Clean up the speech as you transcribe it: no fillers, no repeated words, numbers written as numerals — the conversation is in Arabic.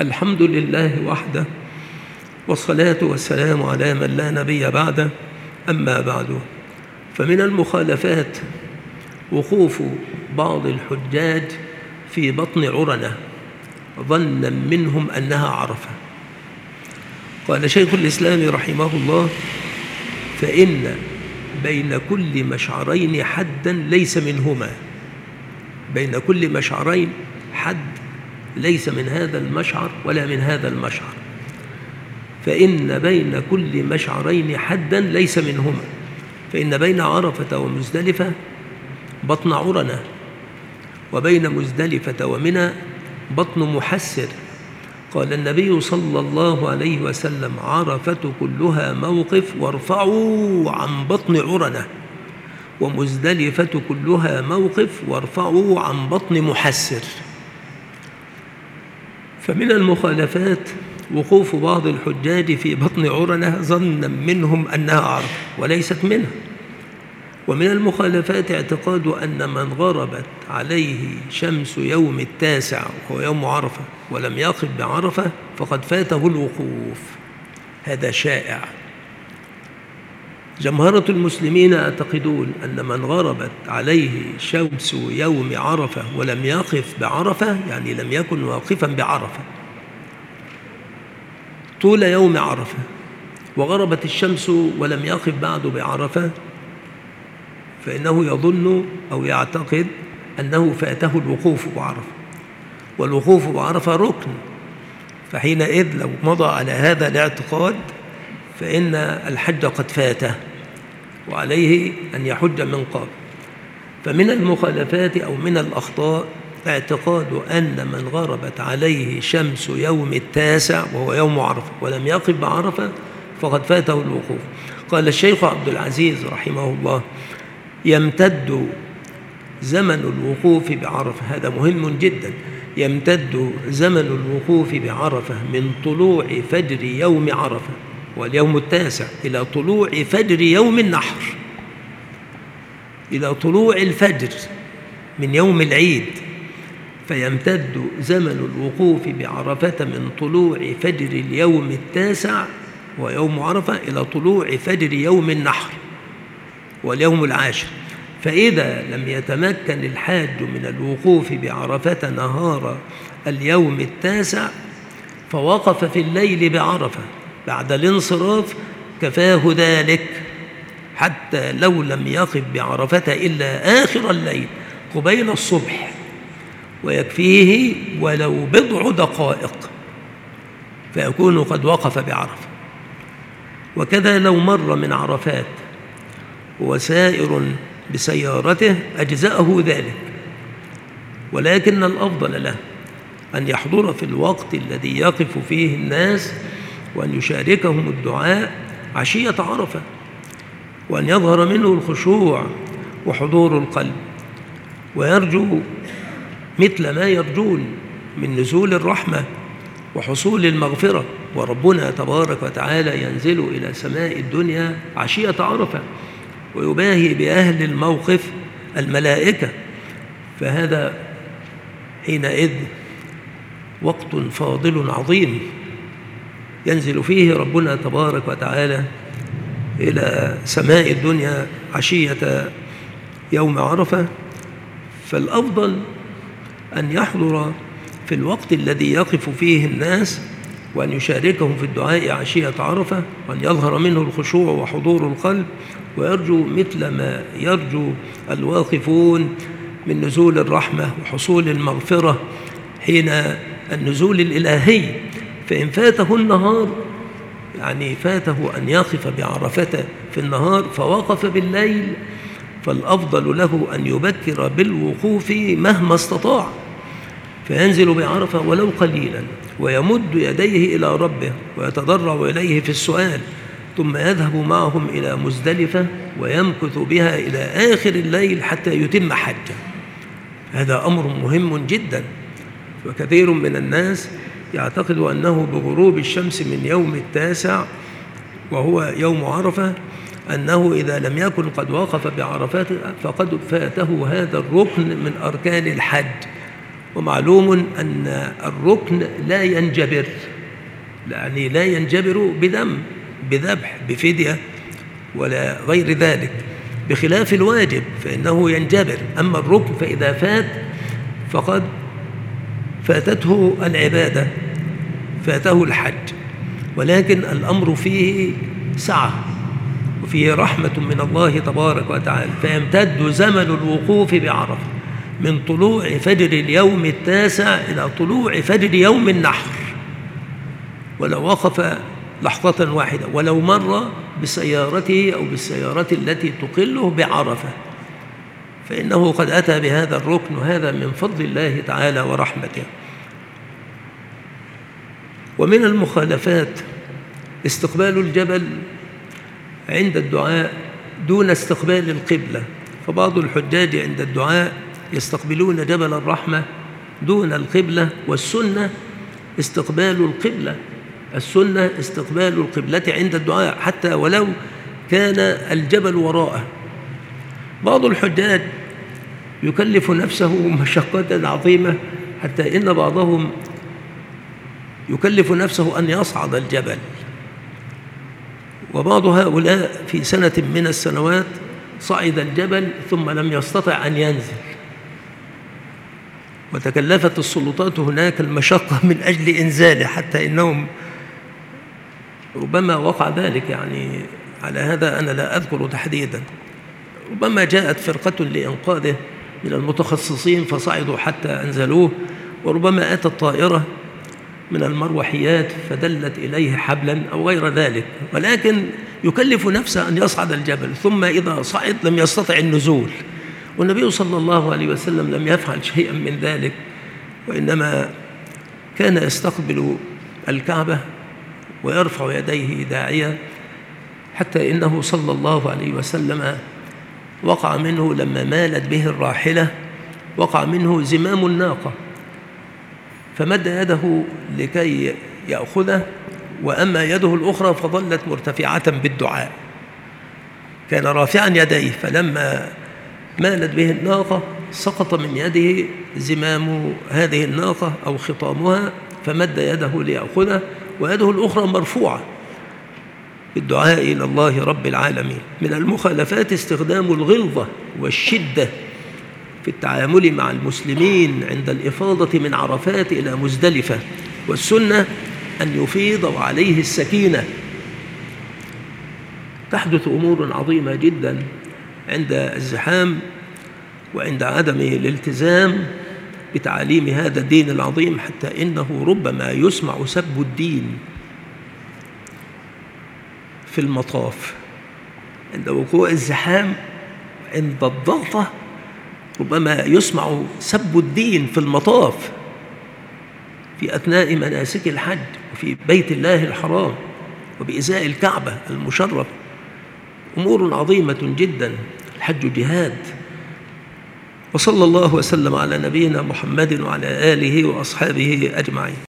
الحمد لله وحده، والصلاة والسلام على من لا نبي بعده. أما بعد، فمن المخالفات وقوف بعض الحجاج في بطن عرنة ظنا منهم أنها عرفة. قال شيخ الإسلام رحمه الله: فإن بين كل مشعرين حدا ليس منهما. بين كل مشعرين حد ليس من هذا المشعر ولا من هذا المشعر. فإن بين كل مشعرين حدا ليس منهما، فإن بين عرفة ومزدلفة بطن عرنة، وبين مزدلفة ومنى بطن محسر. قال النبي صلى الله عليه وسلم: عرفة كلها موقف وارفعوا عن بطن عرنة، ومزدلفة كلها موقف وارفعوا عن بطن محسر. فمن المخالفات وقوف بعض الحجاج في بطن عرنة ظنا منهم أنها عرفة وليست منها. ومن المخالفات اعتقاد أن من غربت عليه شمس يوم التاسع وهو يوم عرفة ولم يقف بعرفة فقد فاته الوقوف. هذا شائع. جمهرة المسلمين يعتقدون أن من غربت عليه شمس يوم عرفة ولم يقف بعرفة، يعني لم يكن واقفا بعرفة طول يوم عرفة، وغربت الشمس ولم يقف بعد بعرفة، فإنه يظن أو يعتقد أنه فاته الوقوف بعرفة، والوقوف بعرفة ركن. فحينئذ لو مضى على هذا الاعتقاد فإن الحج قد فاته وعليه أن يحج من قبل. فمن المخالفات أو من الأخطاء اعتقاد أن من غربت عليه شمس يوم التاسع وهو يوم عرفة ولم يقف بعرفة فقد فاته الوقوف. قال الشيخ عبد العزيز رحمه الله: يمتد زمن الوقوف بعرفة، هذا مهم جدا، يمتد زمن الوقوف بعرفة من طلوع فجر يوم عرفة واليوم التاسع إلى طلوع فجر يوم النحر، إلى طلوع الفجر من يوم العيد. فيمتد زمن الوقوف بعرفة من طلوع فجر اليوم التاسع ويوم عرفة إلى طلوع فجر يوم النحر واليوم العاشر. فإذا لم يتمكن الحاج من الوقوف بعرفة نهار اليوم التاسع فوقف في الليل بعرفة بعد الانصراف كفاه ذلك، حتى لو لم يقف بعرفة إلا آخر الليل قبيل الصبح، ويكفيه ولو بضع دقائق فيكون قد وقف بعرفة. وكذا لو مر من عرفات وسائر بسيارته أجزأه ذلك، ولكن الأفضل له أن يحضر في الوقت الذي يقف فيه الناس وأن يشاركهم الدعاء عشية عرفة، وأن يظهر منه الخشوع وحضور القلب، ويرجو مثل ما يرجون من نزول الرحمة وحصول المغفرة. وربنا تبارك وتعالى ينزل إلى سماء الدنيا عشية عرفة ويباهي بأهل الموقف الملائكة، فهذا حينئذ وقت فاضل عظيم ينزل فيه ربنا تبارك وتعالى إلى سماء الدنيا عشية يوم عرفة. فالأفضل أن يحضر في الوقت الذي يقف فيه الناس وأن يشاركهم في الدعاء عشية عرفة، وأن يظهر منه الخشوع وحضور القلب، ويرجو مثل ما يرجو الواقفون من نزول الرحمة وحصول المغفرة حين النزول الإلهي. فإن فاته النهار، يعني فاته أن يقف بعرفة في النهار فوقف بالليل، فالأفضل له أن يبكر بالوقوف مهما استطاع، فينزل بعرفة ولو قليلا ويمد يديه إلى ربه ويتضرع إليه في السؤال، ثم يذهب معهم إلى مزدلفة ويمكث بها إلى آخر الليل حتى يتم حجه. هذا أمر مهم جدا. وكثير من الناس يعتقد أنه بغروب الشمس من يوم التاسع وهو يوم عرفة أنه إذا لم يكن قد وقف بعرفات فقد فاته هذا الركن من أركان الحج، ومعلوم أن الركن لا ينجبر، يعني لا ينجبر بدم، بذبح، بفدية ولا غير ذلك، بخلاف الواجب فإنه ينجبر. أما الركن فإذا فات فقد فاتته العبادة، فاته الحج، ولكن الأمر فيه سعة وفيه رحمة من الله تبارك وتعالى. فيمتد زمن الوقوف بعرفة من طلوع فجر اليوم التاسع إلى طلوع فجر يوم النحر، ولو وقف لحظة واحدة، ولو مر بسيارته أو بالسيارة التي تقله بعرفة، فإنه قد أتى بهذا الركن، وهذا من فضل الله تعالى ورحمته. ومن المخالفات استقبال الجبل عند الدعاء دون استقبال القبلة، فبعض الحجاج عند الدعاء يستقبلون جبل الرحمة دون القبلة، والسنة استقبال القبلة، السنة استقبال القبلة عند الدعاء حتى ولو كان الجبل وراءه. بعض الحجاج يكلف نفسه مشقة عظيمة حتى إن بعضهم يكلف نفسه أن يصعد الجبل، وبعض هؤلاء في سنة من السنوات صعد الجبل ثم لم يستطع أن ينزل، وتكلفت السلطات هناك المشقة من أجل إنزاله، حتى إنهم ربما وقع ذلك، يعني على هذا أنا لا أذكر تحديدا، ربما جاءت فرقة لإنقاذه من المتخصصين فصعدوا حتى أنزلوه، وربما أتت طائرة من المروحيات فدلت إليه حبلا أو غير ذلك، ولكن يكلف نفسه أن يصعد الجبل، ثم إذا صعد لم يستطع النزول. والنبي صلى الله عليه وسلم لم يفعل شيئا من ذلك، وإنما كان يستقبل الكعبة ويرفع يديه داعيا، حتى إنه صلى الله عليه وسلم وقع منه لما مالت به الراحلة، وقع منه زمام الناقة، فمد يده لكي يأخذه، وأما يده الأخرى فظلت مرتفعة بالدعاء، كان رافعا يديه، فلما مالت به الناقة سقط من يده زمام هذه الناقة أو خطامها، فمد يده ليأخذه ويده الأخرى مرفوعة بالدعاء إلى الله رب العالمين. من المخالفات استخدام الغلظة والشدة في التعامل مع المسلمين عند الإفاضة من عرفات إلى مزدلفة، والسنة أن يفيض وعليه السكينة. تحدث أمور عظيمة جدا عند الزحام وعند عدم الالتزام بتعاليم هذا الدين العظيم، حتى إنه ربما يسمع سب الدين في المطاف عند وقوع الزحام، عند الضغطة ربما يسمع سب الدين في المطاف في أثناء مناسك الحج وفي بيت الله الحرام وبإزاء الكعبة المشرف. أمور عظيمة جدا، الحج جهاد. وصلى الله وسلم على نبينا محمد وعلى آله وأصحابه أجمعين.